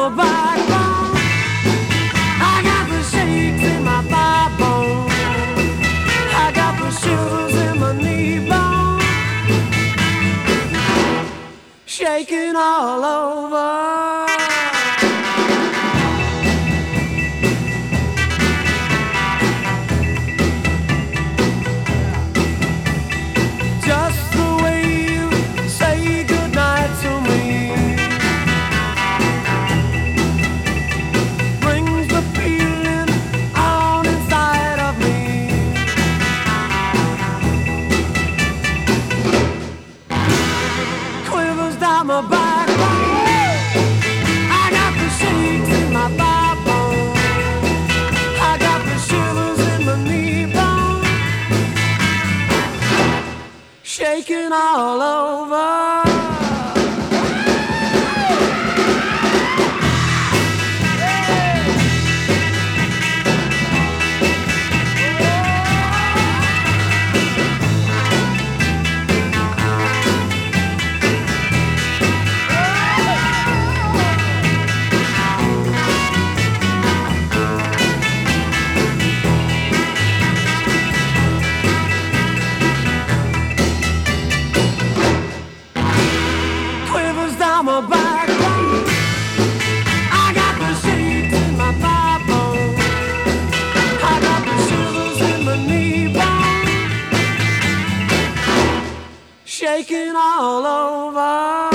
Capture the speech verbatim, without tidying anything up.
backbone. I got the shakes in my thigh bone. I got the shivers in my knee bone. Shaking all over. Just the way you say goodnight to me brings the feeling on inside of me. Quivers down my backbone. I got the shakes in my backbone. I got the shivers in my knee bone. Shaking all over. Quivers down my backbone. I got the shakes in my thigh bone. I got the shivers in my knee bone. Shaking all over.